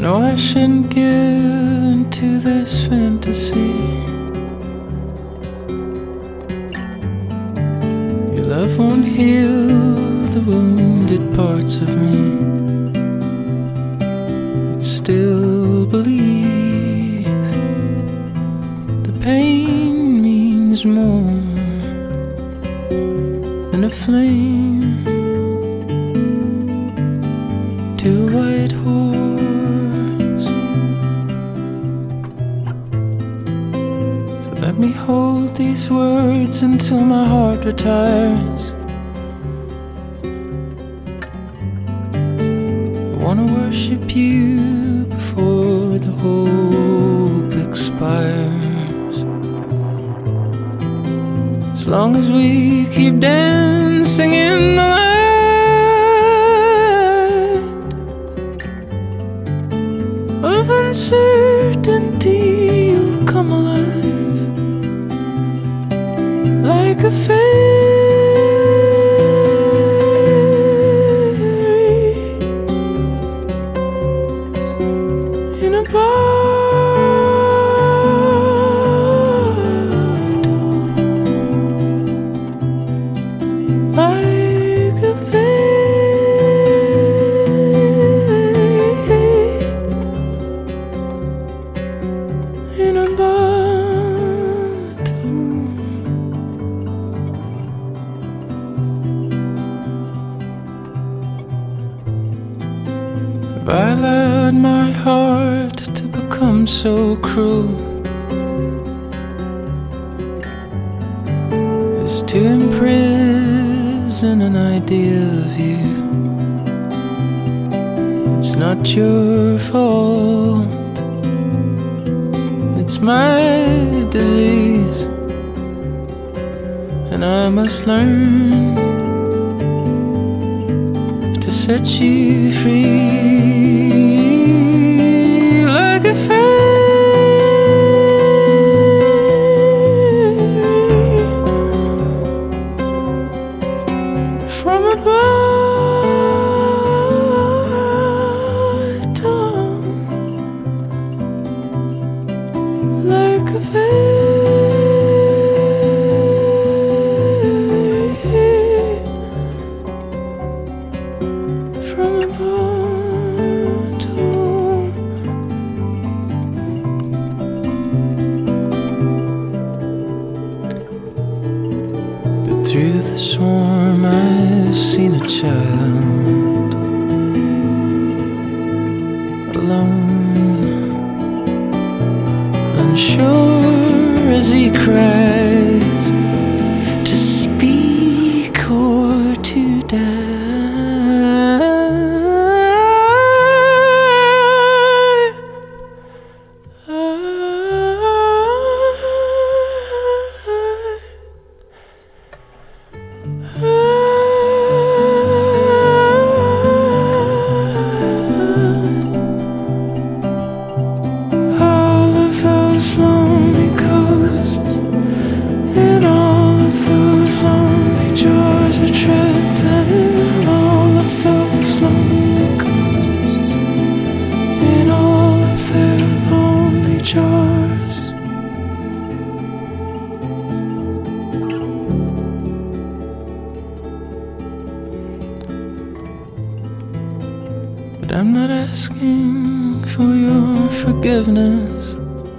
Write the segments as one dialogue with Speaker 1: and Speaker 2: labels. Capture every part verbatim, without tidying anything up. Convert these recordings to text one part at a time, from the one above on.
Speaker 1: No, I shouldn't give into this fantasy. Your love won't heal the wounded parts of me. Still believe the pain means more than a flame to a white horse. So let me hold these words until my heart retires. I wanna worship you before the hope expires. As long as we keep dancing in the light of uncertainty, you'll come alive like a fairy in a bottle, like a fairy in a bottle. Have I allowed my heart to become so cruel as to imprison an idea of you? It's not your fault, it's my disease, and I must learn to set you free like a fairy from a bottle, like a fairy from a bottle. But through the swarm I've seen a child alone, unsure as he cries to speak or to die. All of those lonely coasts and all of those lonely jars are trapped them in. All of those lonely coasts and all of their lonely jars. But I'm not asking for your forgiveness,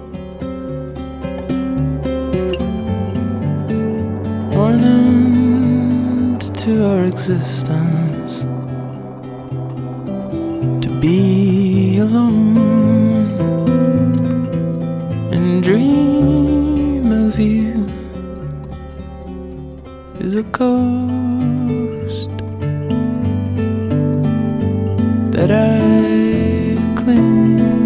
Speaker 1: or an end to our existence. To be alone and dream of you is a ghost that I cling